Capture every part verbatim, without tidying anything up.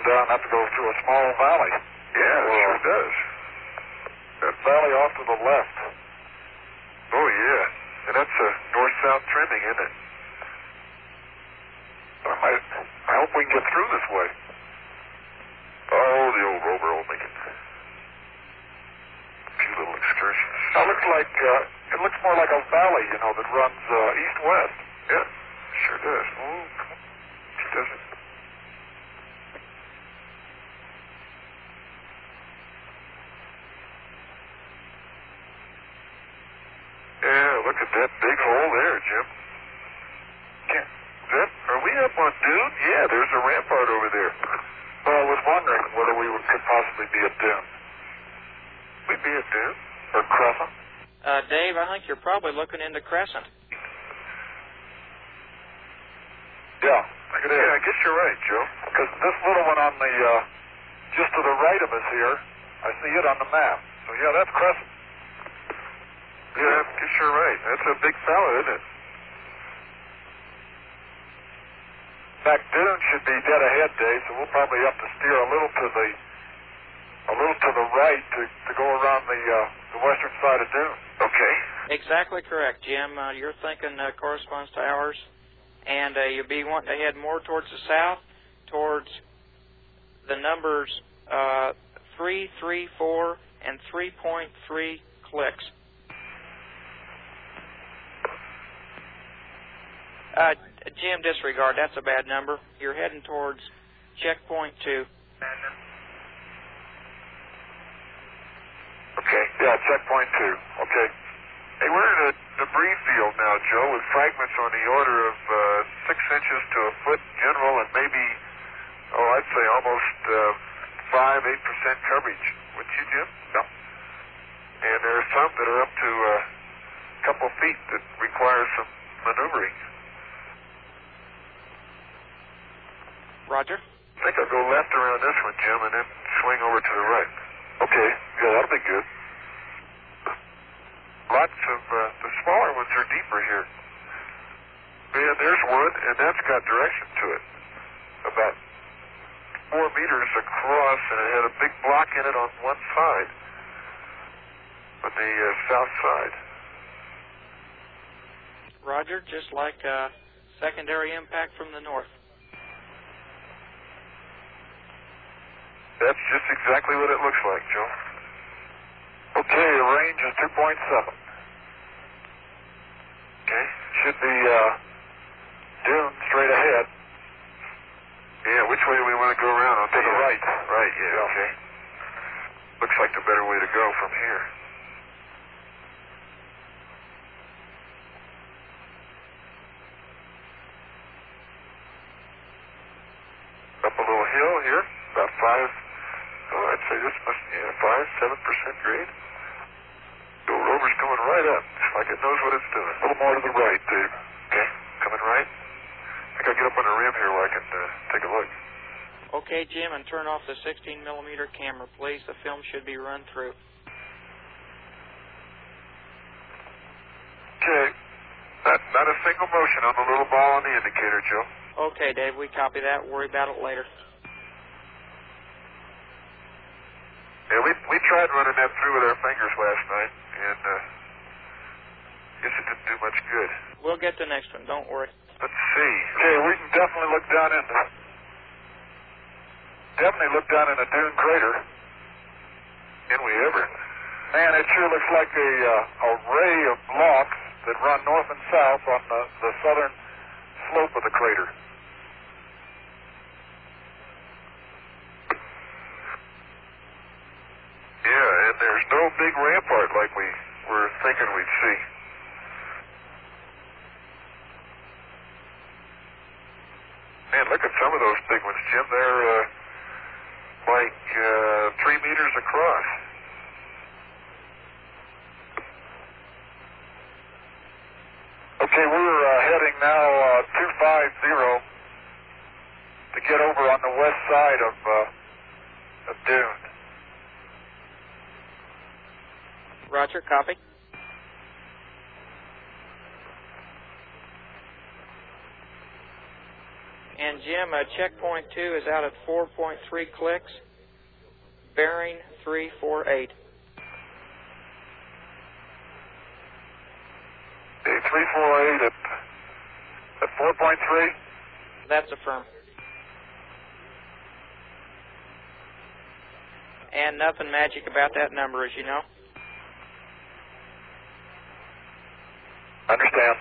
down, have to go through a small valley. Yeah, it sure does. That valley off to the left. Oh, yeah. And that's a north-south trending, isn't it? I might, I hope we can get through this way. Oh, the old rover will make it. A few little excursions. It looks like, uh, it looks more like a valley, you know, that runs uh, east-west. Yeah, sure does. Oh, come on. She does it. Yeah, look at that big hole there, Jim. Yeah. Is that, are we up on Dune? Yeah, there's a rampart over there. Well, I was wondering whether we would, could possibly be at Dune. We'd be at Dune. Or Crescent. Uh, Dave, I think you're probably looking into Crescent. Yeah, I could Yeah, I guess you're right, Joe. Because this little one on the, uh, just to the right of us here, I see it on the map. So, yeah, that's Crescent. Yeah, I guess you're right. That's a big fella, isn't it? In fact, Dune should be dead ahead, Dave, so we'll probably have to steer a little to the, a little to the right to, to go around the, uh, the western side of Dune. Okay. Exactly correct, Jim. Uh, your thinking uh, corresponds to ours. And uh, you'll be wanting to head more towards the south, towards the numbers uh, three, three, four, and three point three clicks. Uh, Jim, disregard. That's a bad number. You're heading towards checkpoint two. Okay. Yeah, checkpoint two. Okay. Hey, we're in a debris field now, Joe, with fragments on the order of uh, six inches to a foot in general, and maybe, oh, I'd say almost uh, five, eight percent coverage. Wouldn't you, Jim? Yeah. And there are some that are up to uh, a couple feet that require some maneuvering. Roger. I think I'll go left around this one, Jim, and then swing over to the right. Okay. Yeah, that'll be good. Lots of, uh, the smaller ones are deeper here. Yeah, there's one, and that's got direction to it. About four meters across, and it had a big block in it on one side. On the uh, south side. Roger, just like uh, secondary impact from the north. That's just exactly what it looks like, Joe. Okay, the range is two point seven. Okay. Should be uh, Dune straight ahead. Yeah, which way do we want to go around? To the right. Right, yeah, Yeah. okay. Looks like the better way to go from here. Up a little hill here, about five, oh, I'd say this must, yeah, five, seven percent grade. The old rover's coming right up. It's like it knows what it's doing. A little more to the right, Dave. Okay, coming right. I think I'll get up on the rim here where I can uh, take a look. Okay, Jim, and turn off the sixteen millimeter camera, please. The film should be run through. Okay. Not, not a single motion on the little ball on the indicator, Joe. Okay, Dave, we copy that. Worry about it later. Yeah, we we tried running that through with our fingers last night, and uh, guess it didn't do much good. We'll get the next one. Don't worry. Let's see. Okay, we can definitely look down in the, definitely look down in the Dune crater. Can we ever? Man, it sure looks like a uh, array of blocks that run north and south on the, the southern slope of the crater. Yeah, and there's no big rampart like we were thinking we'd see. Man, look at some of those big ones, Jim. They're uh, like uh, three meters across. Okay, we're uh, heading now uh, two five zero to get over on the west side of, uh, of Dune. Roger, copy. And Jim, uh, checkpoint two is out at four point three clicks, bearing three four eight. Okay, three four eight at, at four point three? That's affirm. And nothing magic about that number, as you know. Understand.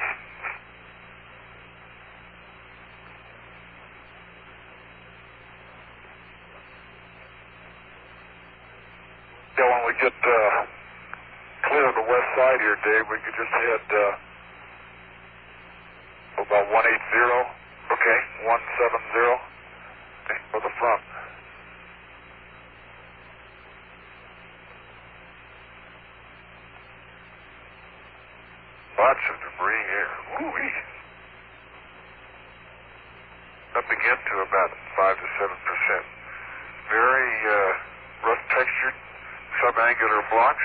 Yeah, when we get uh, clear of the west side here, Dave, we could just head uh, about one eighty. Okay. one seventy. Okay, for the front. Lots of debris here. Woo-wee. Up again to about five to seven percent. Very uh, rough textured, subangular blocks.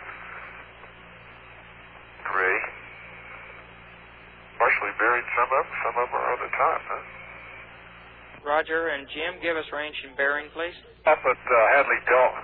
Gray. Partially buried, some of them, some of them are on the top, huh? Roger, and Jim, give us range and bearing, please. Up at uh, Hadley Delta.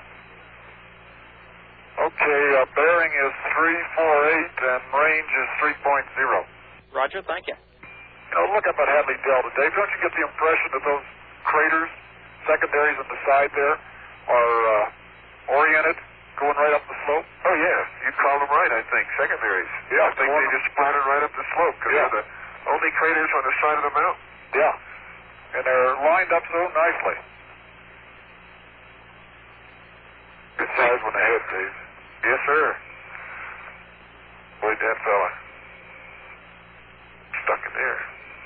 Okay, uh, bearing is three four eight and range is three point oh. Roger, thank you. You know, look up at Hadley Delta, Dave. Don't you get the impression that those craters, secondaries on the side there, are uh, oriented, going right up the slope? Oh, yeah. You call them right, I think. Secondaries. Yeah, I think they just splattered right up the slope because Yeah. they're the only craters on the side of the mountain. Yeah. And they're lined up so nicely. Good size when they hit, Dave. Yes, sir. Boy, that fella. Stuck in there.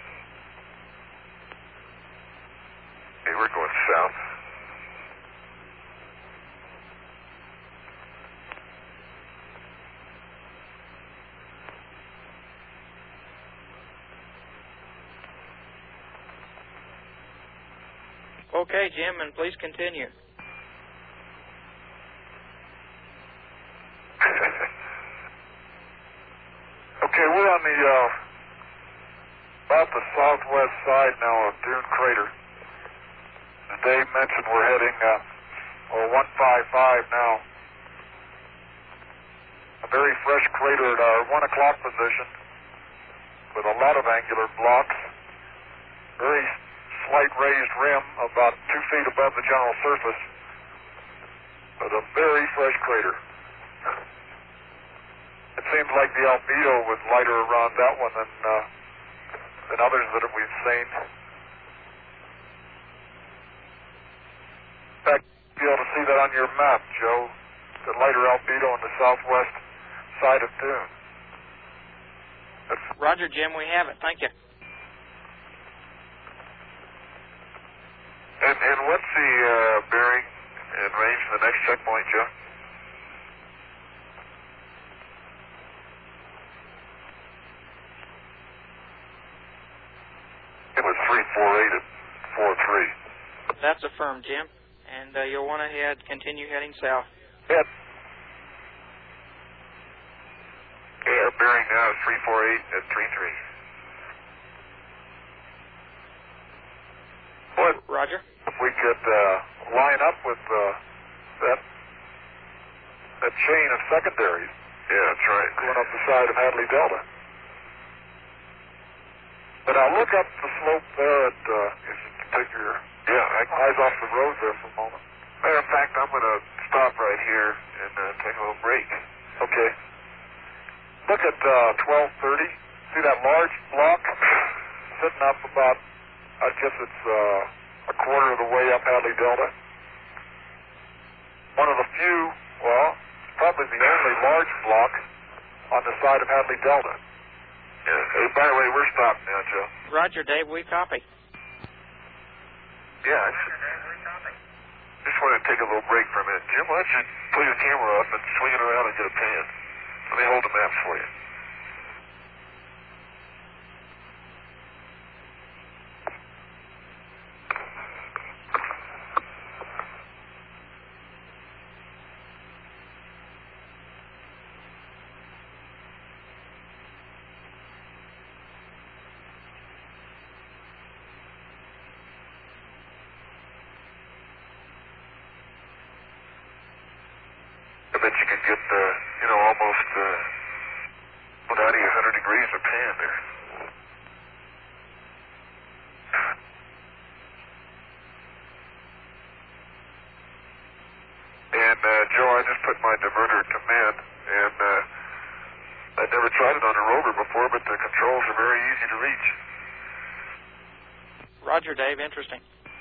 Hey, we're going south. Okay, Jim, and please continue. Okay, we're on the, uh, about the southwest side now of Dune Crater. As Dave mentioned, we're heading, uh, oh, one five five now. A very fresh crater at our one o'clock position with a lot of angular blocks. Very slight raised rim, about two feet above the general surface, but a very fresh crater. It seems like the albedo was lighter around that one than uh, than others that we've seen. In fact, you'll be able to see that on your map, Joe, the lighter albedo on the southwest side of Dune. That's Roger, Jim, we have it. Thank you. And, and what's the uh, bearing and range of the next checkpoint, Joe? It was three four eight at four three. That's affirmed, Jim. And uh, you'll want to head, continue heading south. Head. Okay, our bearing now is three four eight at three three. What Roger. if we could uh, line up with uh, that that chain of secondaries Yeah, that's right. going up the side of Hadley Delta? But I'll look up the slope there at, uh, if you can take your Yeah, I, eyes off the road there for a moment. matter of fact, I'm going to stop right here and uh, take a little break. Okay. Look at uh, twelve thirty. See that large block sitting up about, I guess it's uh, a quarter of the way up Hadley Delta. One of the few, well, it's probably the only large block on the side of Hadley Delta. Yeah. Hey, by the way, we're stopped now, Joe. Roger, Dave, we copy. Yeah, I just, just wanted to take a little break for a minute. Jim, why don't you pull your camera up and swing it around and get a pan? Let me hold the maps for you. bet you could get, uh, you know, almost uh, without one hundred degrees of pan there. And, uh, Joe, I just put my diverter to man, and uh, I'd never tried it on a rover before, but the controls are very easy to reach. Roger, Dave. Interesting.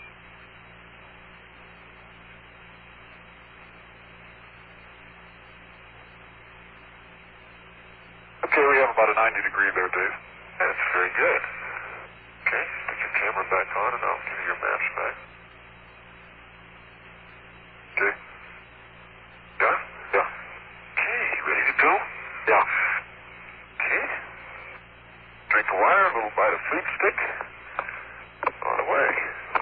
Okay, we have about a ninety degree there, Dave. That's very good. Okay, put your camera back on, and I'll give you your maps back. Okay. Yeah? Yeah. Okay, ready to go? Yeah. Okay. Drink of water, a little bite of food stick. On the way.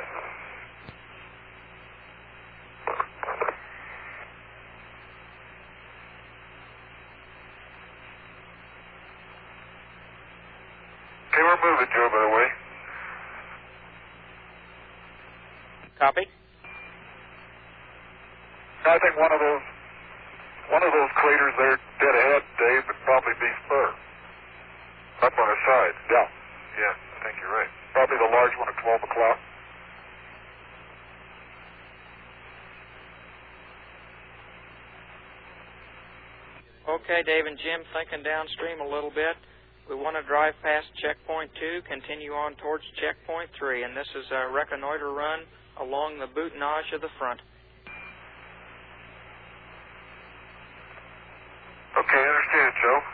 Okay, we're moving, Joe, by the way. Copy. I think one of those one of those craters there dead ahead, Dave, would probably be Spur. Up on the side. Yeah. Yeah, I think you're right. Probably the large one at twelve o'clock. Okay, Dave and Jim, thinking downstream a little bit. We want to drive past checkpoint two, continue on towards checkpoint three, and this is a reconnoiter run along the boutonage of the front. Okay, I understand, Joe.